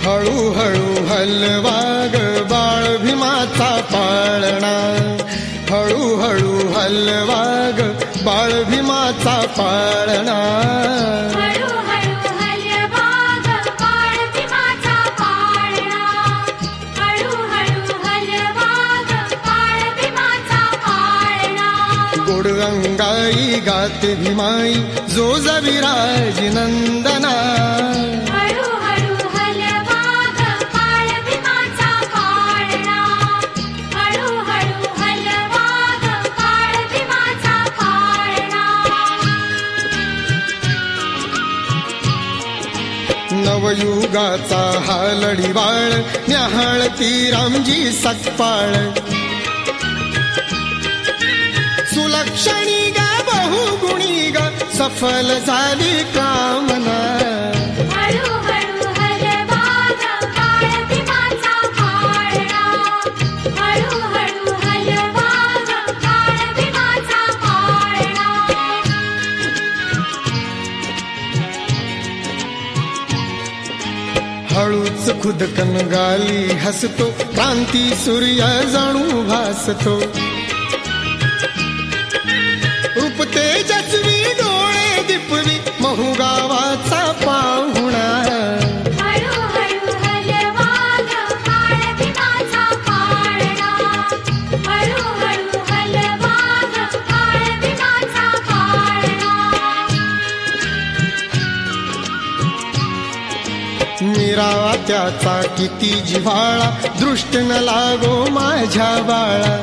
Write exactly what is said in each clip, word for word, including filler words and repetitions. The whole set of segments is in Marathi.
हळूहळू हलवा ग बाळ भीमाचा पाळणा, हळूहळू हलवा ग बाळ भीमाचा पाळणा. हळूहळू हलवा ग बाळ भीमाचा पाळणा, हळूहळू हलवा ग बाळ भीमाचा पाळणा. गोड अंगाई गाते भीमाई जो जविराज नंदना, हळूहळू हलवा ग बाळ भीमाचा पाळणा, हळूहळू हलवा ग बाळ भीमाचा पाळणा. नवयुगाचा हा लढीवाळ न्याहाळती रामजी सकपाळ, सुलक्षणी ग बहुगुणी ग सफल झाली कामना. हळूहळू हलवा ग बाळ भीमाचा पाळणा, हळूहळू हलवा ग बाळ भीमाचा पाळणा. हळूच खुदकन गाली हसतो क्रांती सूर्य जणू भासतो, रूप तेजस्वी डोळे दिपवी महू गावाचा पाहुणा. हळूहळू हलवा ग बाळ भीमाचा पाळणा, हळूहळू हलवा ग बाळ भीमाचा पाळणा. मिरावा त्याचा किती जिव्हाळा दृष्ट न लागो माझ्या बाळा.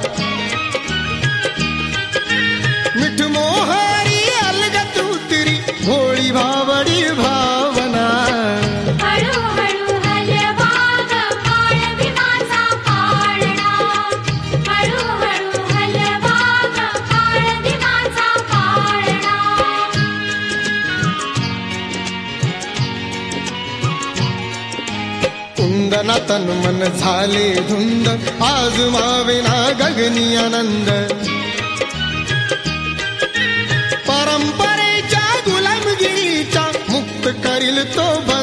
मिठ मोहरी अलगत उतरी भोळी भावडी भावना. हळूहळू हलवा ग बाळ भीमाचा पाळणा, हळूहळू हलवा ग बाळ भीमाचा पाळणा. कुंदना तन मन झाले धुंद आज मावेना गगनी आनंद. परंपरेच्या गुलामगिरीच्या मुक्त करील तो